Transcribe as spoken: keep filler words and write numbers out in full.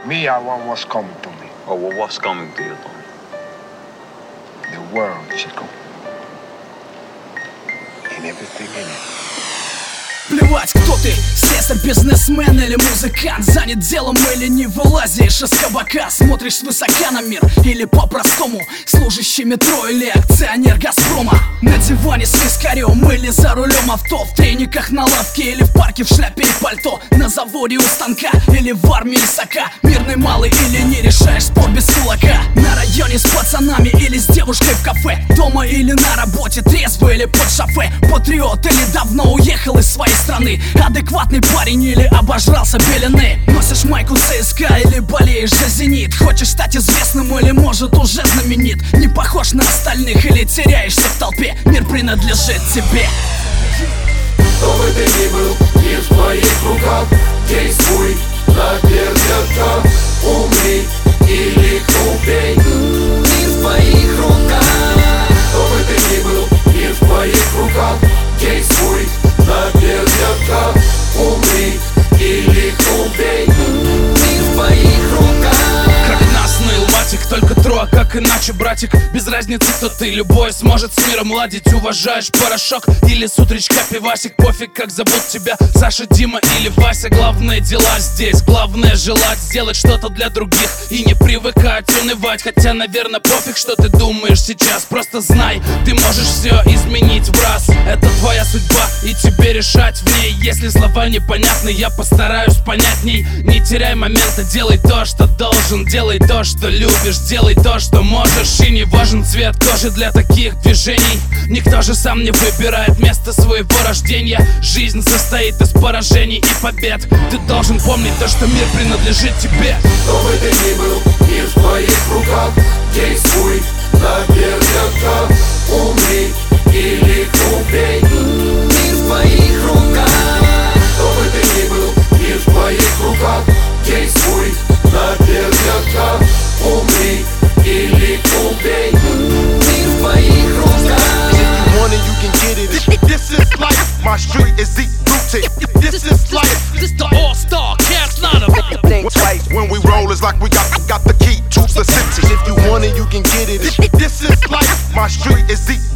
Me, I want what's coming to me. Oh, well, what's coming to you, Tony? The world, Chico. And everything in it. Плевать, кто ты, слесарь, бизнесмен или музыкант, занят делом или не вылазишь из кабака, смотришь свысока на мир или по-простому служащий метро или акционер Газпрома. На диване с вискарем или за рулем авто, в трениках на лавке или в парке в шляпе и пальто, на заводе у станка или в армии сока, мирный малый или не решаешь спор без кулака, на районе с пацанами или с девушкой в кафе, дома или на работе, трезвый или под шофе, патриот или давно уехал из своей страны, адекватный парень или обожрался белины, носишь майку ЦСКА или болеешь за Зенит, хочешь стать известным или может уже знаменит, не похож на остальных или теряешься в толпе, мир принадлежит тебе. Кто бы ты ни был, мир в твоих руках, действуй напердка, умри или глупей. Мир в твоих руках. Кто бы ты ни был, мир в твоих руках, действуй напердка, умри или глупей. Мир в твоих руках. Как нас ныл матик, только трое, как иначе, братик. Без разницы, кто ты, любой сможет с миром ладить. Уважаешь порошок или с утречка пивасик, пофиг, как зовут тебя, Саша, Дима или Вася. Главное дела здесь, главное желать сделать что-то для других и не привыкать унывать. Хотя, наверное, пофиг, что ты думаешь сейчас, просто знай, ты можешь все изменить в раз. Это твоя судьба и тебе решать в ней. Если слова непонятны, я постараюсь понятней. Не теряй момента, делай то, что должен, делай то, что любишь, делай то, что можешь. И не важен цвет кожи для таких движений, никто же сам не выбирает место своего рождения. Жизнь состоит из поражений и побед. Ты должен помнить то, что мир принадлежит тебе. Кто бы ты ни был, мир в твоих руках, действуй напердка, умри или глупей. Мир в твоих руках. Кто бы ты ни был, мир в твоих руках, действуй напердка, умри или глупей. Мир в твоих руках. If you want it, you can get it. This is life. My street is deep rooted. This is life. This the all-star, can't none of it. Think twice. When we roll, it's like we got got the key to the city. If you want it, you can get it. This is life. My street is deep